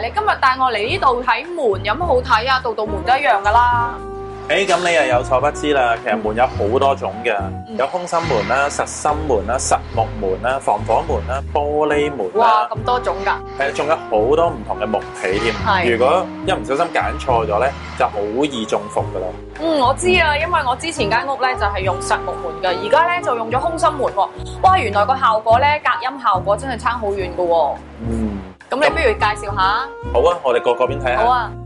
你今日帶我嚟呢度睇門，有乜好睇啊？度度門都一樣噶啦。 咁你又有錯不知啦。其實門有好多種嘅，有空心門啦、實心門啦、實木門啦、防火門啦、玻璃門哇， 啦。 咁多種㗎！ 仲有好多唔同嘅木皮添。 係。 如果一唔小心揀錯咗咧，就好易中伏㗎啦。 我知啊，因為我之前間屋咧就係用實木門㗎，而家咧就用咗空心門喎。哇，原來個效果咧，隔音效果真係差好遠㗎喎。咁你不如介紹下。 好啊，我哋過嗰邊睇下。 好啊。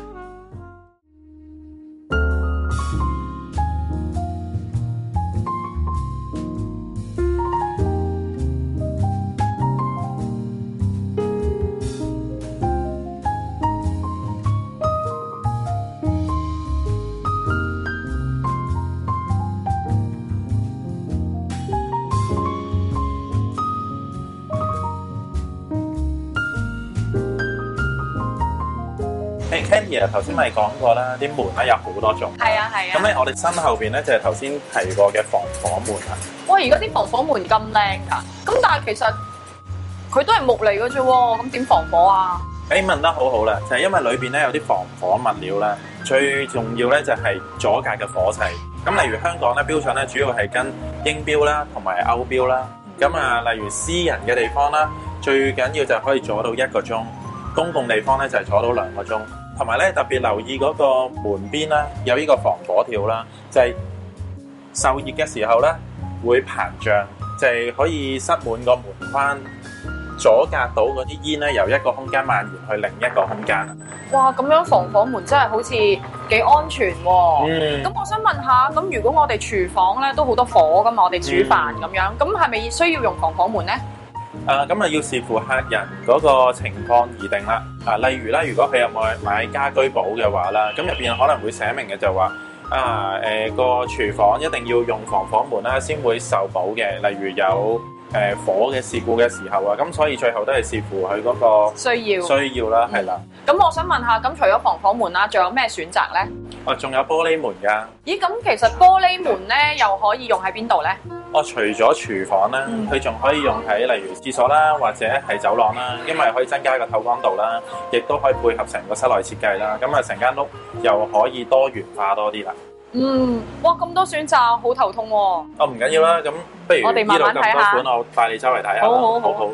Candy 啊，頭先咪講過啦，啲門咧有好多種。 係啊係啊。 咁咧，我哋身後邊咧就係頭先提過嘅防火門啊。 哇！而家啲防火門咁靚㗎，咁但係其實佢都係木嚟嘅啫喎，咁點防火啊？ 問得好好啦，就係因為裏邊咧有啲防火物料啦，最重要咧就係阻隔嘅火勢。咁例如香港咧標準咧主要係跟英標啦同埋歐標啦。咁啊，例如私人嘅地方啦，最緊要就係可以阻到1個鐘，公共地方咧就係阻到2個鐘。同埋咧，特別留意嗰個門邊啦，有呢個防火條啦，就係受熱嘅時候咧會膨脹，就係可以塞滿個門框，阻隔到嗰啲煙咧由一個空間蔓延去另一個空間。 哇！咁樣防火門真係好似幾安全喎。咁我想問下，咁如果我哋廚房咧都好多火㗎嘛，我哋煮飯咁樣，咁係咪需要用防火門咧？ 咁啊要視乎客人嗰個情況而定啦。例如啦，如果佢有買家居寶嘅話啦，咁入邊可能會寫明嘅就話個廚房一定要用防火門啦，先會受保嘅。例如有火嘅事故嘅時候啊，咁所以最後都係視乎佢嗰個需要啦，係啦。 咁我想問下，咁除咗防火門啦，仲有咩選擇咧？ 仲有玻璃門㗎。 咦，咁其實玻璃門咧又可以用喺邊度咧？ 除咗廚房啦，佢仲可以用喺例如廁所啦，或者係走廊啦，因為可以增加個透光度啦，亦都可以配合成個室內設計啦。咁啊，成間屋又可以多元化多啲啦。 哇，咁多選擇，好頭痛喎。 唔緊要啦，咁不如我哋慢慢睇下。 呢度咁多款，我帶你周圍睇下。好。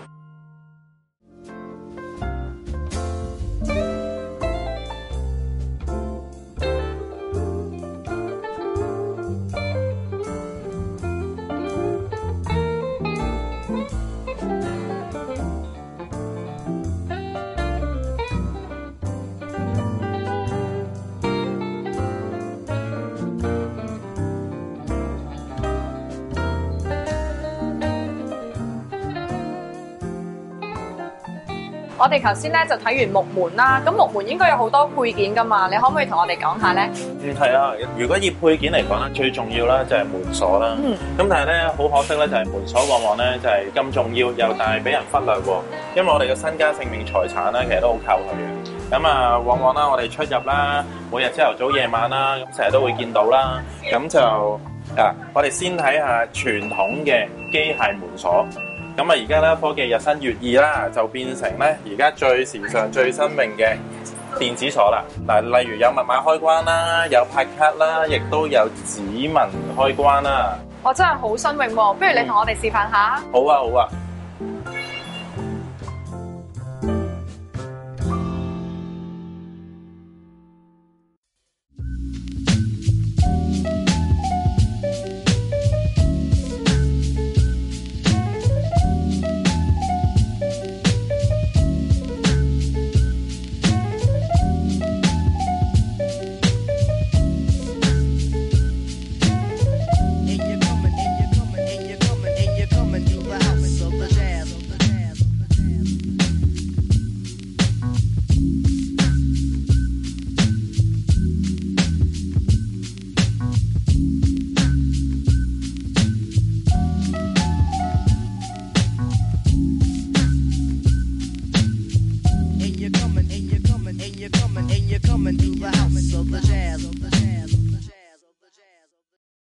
我哋頭先咧就睇完木門啦，咁木門應該有好多配件噶嘛，你可唔可以同我哋講下咧？ 係啊，如果以配件嚟講咧，最重要啦就係門鎖啦。咁但係咧好可惜咧，就係門鎖往往咧就係咁重要，又但係俾人忽略喎。因為我哋嘅身家性命財產咧，其實都好靠佢嘅。咁啊，往往啦我哋出入啦，每日朝頭早夜晚啦，咁成日都會見到啦。咁就我哋先睇下傳統嘅機械門鎖。咁啊，而家咧科技日新月異啦，就變成咧而家最時尚、最新穎嘅電子鎖啦。例如有密碼開關啦，有拍卡啦，亦都有指紋開關啦。 真係好新穎喎！不如你同我哋示範下。 好啊。